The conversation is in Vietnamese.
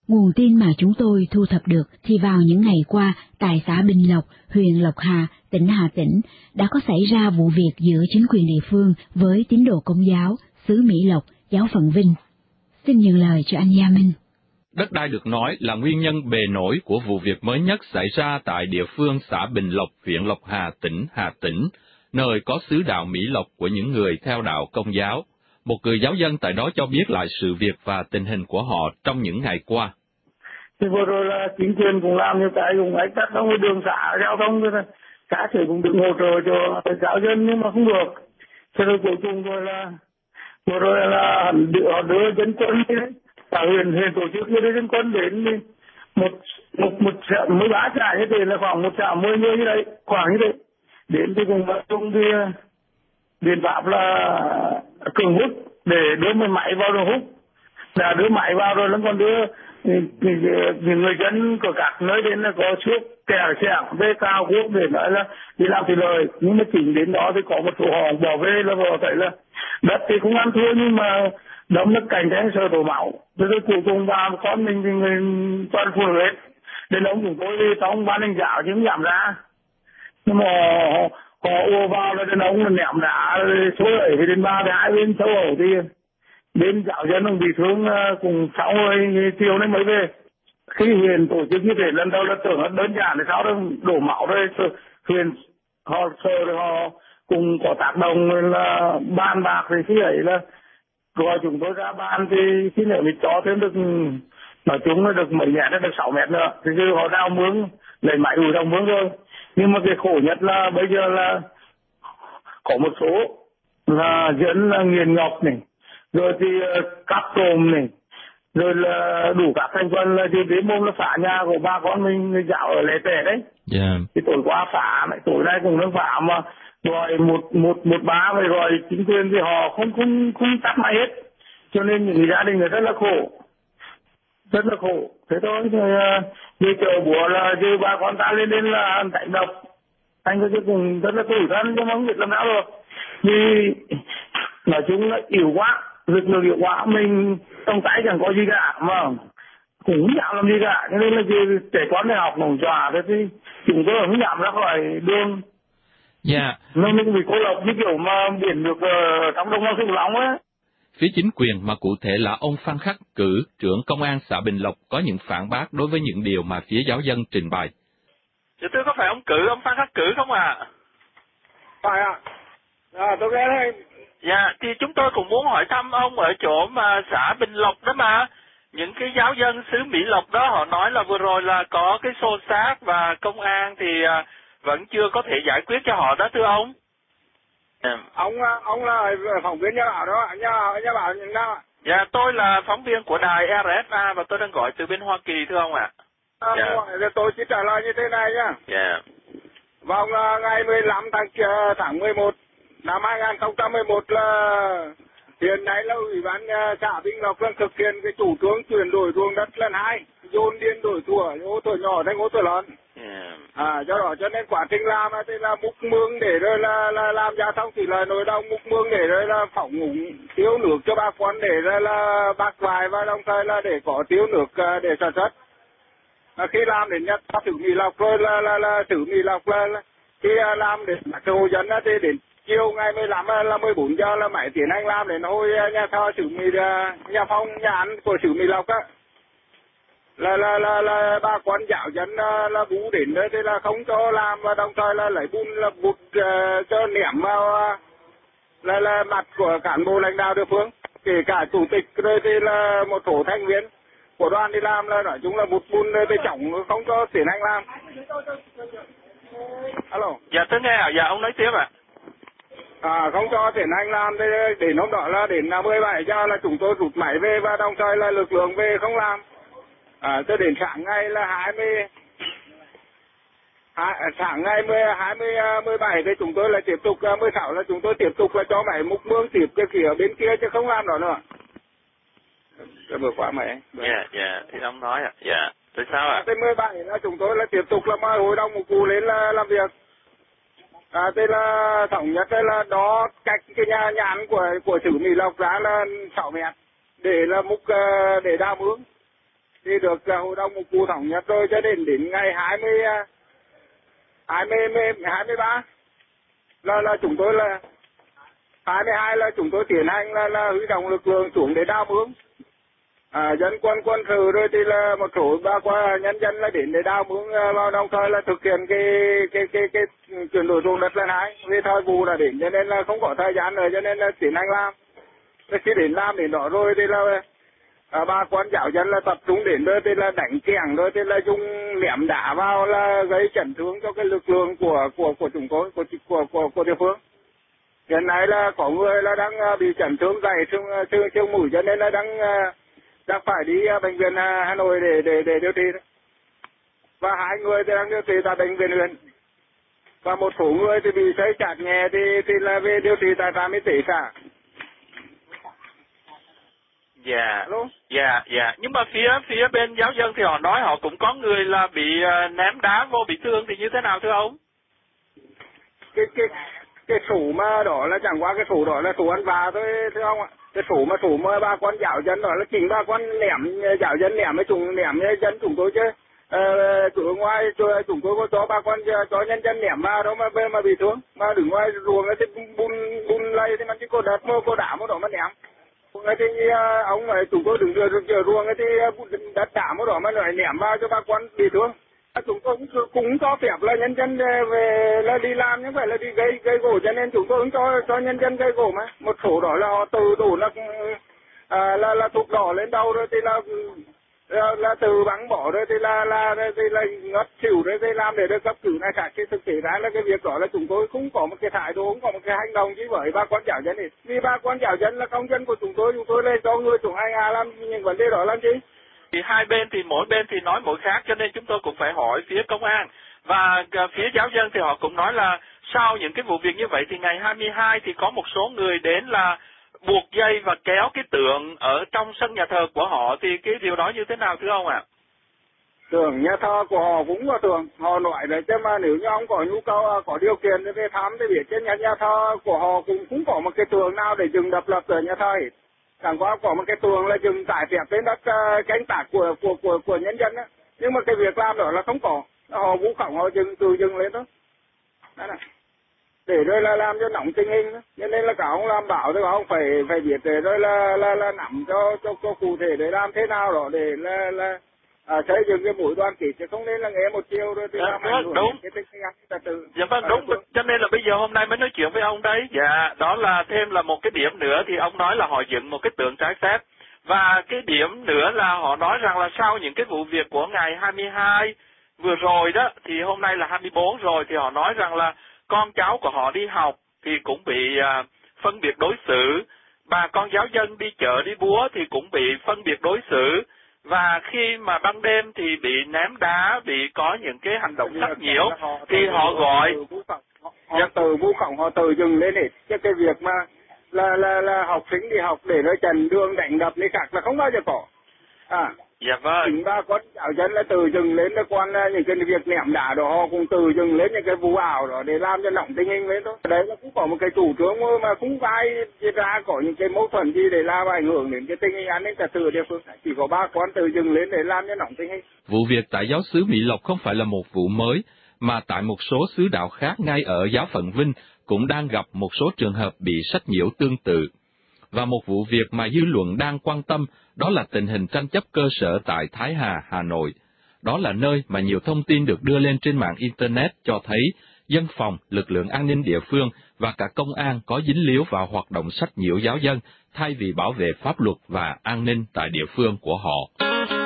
Nguồn tin mà chúng tôi thu thập được thì vào những ngày qua, tại xã Bình Lộc, huyện Lộc Hà, tỉnh Hà Tĩnh, đã có xảy ra vụ việc giữa chính quyền địa phương với tín đồ Công giáo, xứ Mỹ Lộc, giáo phận Vinh. Xin nhường lời cho anh Gia Minh. Đất đai được nói là nguyên nhân bề nổi của vụ việc mới nhất xảy ra tại địa phương xã Bình Lộc, huyện Lộc Hà, tỉnh Hà Tĩnh, nơi có xứ đạo Mỹ Lộc của những người theo đạo Công giáo. Một người giáo dân tại đó cho biết lại sự việc và tình hình của họ trong những ngày qua. Thì vừa rồi là chính quyền cũng làm như cái cũng ách tắc trong cái đường xã giao thông, xã thể cũng được hỗ trợ cho giáo dân nhưng mà không được. Thế rồi cuối cùng rồi là vừa rồi là họ đưa dân quân đi đấy, cả huyện tổ chức đưa dân quân đến một mới bá xã như thế là khoảng 1 xã 10 người như đấy, khoảng như thế. Đến thì cùng chung thì biện pháp là cường hút để đưa máy vào rồi hút, là đưa máy vào rồi nó còn đưa những người dân của các nơi đến là có trước kèo sẻng về cao quốc để nói là đi làm thủy lợi, nhưng mà chỉnh đến đó thì có một số họ bỏ về là họ thấy là đất thì cũng ăn thua nhưng mà đóng nước cạnh tranh sợ đổ máu. Rồi cuối cùng ba con mình thì người toàn phụ hết, đến ông chúng tôi trong ban lãnh đạo chứ không giảm ra, nhưng mà họ ùa vào là đến ông là ném đá số ấy thì đến ba thì hai bên châu Âu thì bên giáo dân ông bị thương cùng 6 người chiều nay mới về. Khi huyện tổ chức như thế lần đầu là tưởng là đơn giản thì sao đó đổ máu rồi huyện họ sợ rồi họ cùng có tác động là bàn bạc thì khi ấy là rồi chúng tôi ra ban thì khi nữa mình cho thêm được, nói chung là được mấy mét, được 6 mét nữa thì cứ họ đào mướn lấy máy ủi đào mướn rồi. Nhưng mà cái khổ nhất là bây giờ là có một số là dân là nghiền ngọc này, rồi thì cắt trộm này, rồi là đủ các thành phần là thì đến môn là phá nhà của ba con mình dạo ở lễ tệ đấy. Thì tối qua phá này, tối nay cũng đang phá mà rồi một ba rồi rồi chính quyền thì họ không tắt máy hết, cho nên những gia đình rất là khổ, rất là khổ. Thế thôi, như chờ búa là như ba con ta lên là đánh đập, anh có cùng rất là tủi thân nhưng mà không biết làm nào được. Vì nói chung là yếu quá, lực lượng yếu quá, mình trong tay chẳng có gì cả mà cũng không dám làm gì cả, cho nên là trẻ con đi học nồng tròa thế thì chúng tôi không dám ra khỏi đường. Nên mình bị cô lập như kiểu mà biển được trong đồng bằng sông Cửu Long á. Phía chính quyền mà cụ thể là ông Phan Khắc Cử, trưởng công an xã Bình Lộc có những phản bác đối với những điều mà phía giáo dân trình bày. Dạ thưa, có phải ông Cử, ông Phan Khắc Cử không ạ? Phải ạ. Tôi nghe đây. Dạ, thì chúng tôi cũng muốn hỏi thăm ông ở chỗ mà xã Bình Lộc đó mà. Những cái giáo dân xứ Mỹ Lộc đó họ nói là vừa rồi là có cái xô xát và công an thì vẫn chưa có thể giải quyết cho họ đó thưa ông. Ông là phóng viên nhà báo đó, nhà báo những nào ạ? Dạ, tôi là phóng viên của đài RSA và tôi đang gọi từ bên Hoa Kỳ thưa ông ạ. Tôi chỉ trả lời như thế này nhá. Dạ. Vào ngày 15 tháng 11 năm 2011 là hiện nay là Ủy ban xã Bình Lộc đang thực hiện cái chủ trương chuyển đổi ruộng đất lần 2, dồn điền đổi thủa, ô thủa nhỏ thành ô thủa lớn. Do đó cho nên quá trình làm thì là múc mương để rồi là làm giao thông thủy lợi nội đồng, múc mương để rồi là phỏng úng tiêu nước cho bà con để rồi là bác vải và đồng thời là để có tiêu nước để sản xuất. Khi làm đến nhất xứ Mỹ Lộc rồi là xứ Mỹ Lộc là khi làm đến các hộ dân thì đến chiều ngày 15 là 14 giờ là máy tiến hành làm đến hồi nhà thờ xứ Mỹ, nhà phong nhà ăn của xứ Mỹ Lộc á, là bà con giáo dân là bú đến đấy thì là không cho làm và đồng thời là lấy bùn là bụt cho ném vào là mặt của cán bộ lãnh đạo địa phương, kể cả chủ tịch rồi thì là một số thành viên của đoàn đi làm là nói chung là bụt bùn về chổng không cho tiến hành làm. Alo. Dạ tôi nghe ạ, dạ ông nói tiếp ạ. Không cho tiến hành làm thì đến hôm đó là đến 17 giờ là chúng tôi rút máy về và đồng thời là lực lượng về không làm. Tới đến sáng ngày là sáng ngày 17 thì chúng tôi là tiếp tục 16 là chúng tôi tiếp tục là cho máy múc mương tiếp cái phía bên kia chứ không làm đó nữa. Vừa qua mày. Dạ, thì ông nói ạ. Dạ, tại sao ạ? Tới 17 là chúng tôi là tiếp tục là mời hội đồng mục vụ lên là làm việc. Đây là thống nhất đây là đó cách cái nhà ăn của xứ Mỹ Lộc ra là 6 mét để là múc để đào mương. thì được hội đồng một vụ thống nhất rồi, cho đến ngày 23 là chúng tôi là 22 là chúng tôi tiến hành là huy động lực lượng xuống để đào mương. Dân quân sự rồi thì là một số ba qua nhân dân là đến để đào mương, vào đồng thời là thực hiện cái chuyển đổi ruộng đất lần hai. Vì thời vụ là đến cho nên là không có thời gian nữa, cho nên là tiến hành làm. Khi đến làm đến đó rồi thì là ba quan giáo dân là tập trung đến rồi thì là đánh kèng rồi thì là dùng ném đá vào là gây chấn thương cho cái lực lượng của chúng tôi, của địa phương. Hiện nay là có người là đang bị chấn thương gãy xương mũi, cho nên là đang phải đi bệnh viện Hà Nội để điều trị. Và 2 người thì đang điều trị tại bệnh viện huyện. Và một số người thì bị xây chạt nhẹ thì là về điều trị tại trạm y tế xã. Dạ. Nhưng mà phía bên giáo dân thì họ nói họ cũng có người là bị ném đá vô bị thương thì như thế nào thưa ông? Cái sổ mà đó là chẳng qua cái sổ đó là sổ ăn vạ thôi thưa ông ạ. Cái sổ mà ba con giáo dân đó là chính ba con ném giáo dân ném với chúng ném dân chúng tôi chứ. Ở ngoài chúng tôi có cho ba con cho nhân dân ném vào đó mà bị thương, mà đứng ngoài ruộng thì bùn lây thìมันchỉ có đất mơ có đá một đó mà ném. Thì ông ấy chúng tôi đứng giữa ruộng thì đất đá một đó mà lại ném vào cho ba con bị thương. Chúng tôi cũng cho phép là nhân dân về là đi làm, nhưng phải là đi gây gỗ, cho nên chúng tôi cũng cho nhân dân gây gỗ mà. Một số đó là họ từ đổ là thuộc đỏ lên đầu rồi thì là từ bắn bỏ rồi thì là ngất xỉu rồi thì làm để được cấp cứu này khác. Thì thực tế ra là cái việc đó là chúng tôi không có một cái thái độ, không có một cái hành động gì với ba con giáo dân này. Vì ba con giáo dân là công dân của chúng tôi là cho người chúng ai làm những vấn đề đó làm gì? Thì hai bên thì mỗi bên thì nói mỗi khác, cho nên chúng tôi cũng phải hỏi phía công an. Và phía giáo dân thì họ cũng nói là sau những cái vụ việc như vậy thì ngày 22 thì có một số người đến là buộc dây và kéo cái tượng ở trong sân nhà thờ của họ, thì cái điều đó như thế nào thưa ông ạ? Tượng nhà thờ của họ cũng có tượng, họ nói đấy, chứ mà nếu như ông có nhu cầu, có điều kiện để về thăm thì biết trên nhà thờ của họ cũng không có một cái tượng nào để dừng độc lập ở nhà thờ hết. Chẳng qua có một cái tượng là dừng tải phép trên đất canh tác của nhân dân á, nhưng mà cái việc làm đó là không có, họ vũ khống họ tự dừng lên đó. Đó này. Để rồi là làm cho nóng tình hình đó. Cho nên là cả ông làm bảo thì ông phải biết để rồi là nắm cho cụ thể để làm thế nào đó để là xây dựng cái mũi đoàn kết, chứ không nên là nghe một chiều rồi thì làm ảnh hưởng cái tình hình trật tự. Dạ vâng, đúng. Cho nên là bây giờ hôm nay mới nói chuyện với ông đấy. Dạ, đó là thêm là một cái điểm nữa thì ông nói là họ dựng một cái tượng trái phép. Và cái điểm nữa là họ nói rằng là sau những cái vụ việc của ngày 22 vừa rồi đó, thì hôm nay là 24 rồi, thì họ nói rằng là con cháu của họ đi học thì cũng bị phân biệt đối xử, bà con giáo dân đi chợ đi búa thì cũng bị phân biệt đối xử, và khi mà ban đêm thì bị ném đá, bị có những cái hành động sách nhiễu thì họ gọi họ từ vu khống, họ từ dừng lên hết. Chứ cái việc mà là học sinh đi học để nó trần đường đánh đập này khác là không bao giờ có. Dạ vâng. Chính ba con giáo dân là từ dừng lên, nó quan những cái việc ném đá đó họ cũng từ dừng lên những cái vụ ảo đó để làm cho nóng tình hình lên thôi. Đấy là cũng có một cái chủ trương mà không ai ra có những cái mâu thuẫn gì để làm ảnh hưởng đến cái tình hình an ninh trật tự ở địa phương. Chỉ có ba con từ dừng lên để làm cho nóng tình hình. Vụ việc tại giáo xứ Mỹ Lộc không phải là một vụ mới, mà tại một số xứ đạo khác ngay ở giáo phận Vinh cũng đang gặp một số trường hợp bị sách nhiễu tương tự. Và một vụ việc mà dư luận đang quan tâm đó là tình hình tranh chấp cơ sở tại Thái Hà, Hà Nội. Đó là nơi mà nhiều thông tin được đưa lên trên mạng Internet cho thấy dân phòng, lực lượng an ninh địa phương và cả công an có dính líu vào hoạt động sách nhiễu giáo dân thay vì bảo vệ pháp luật và an ninh tại địa phương của họ.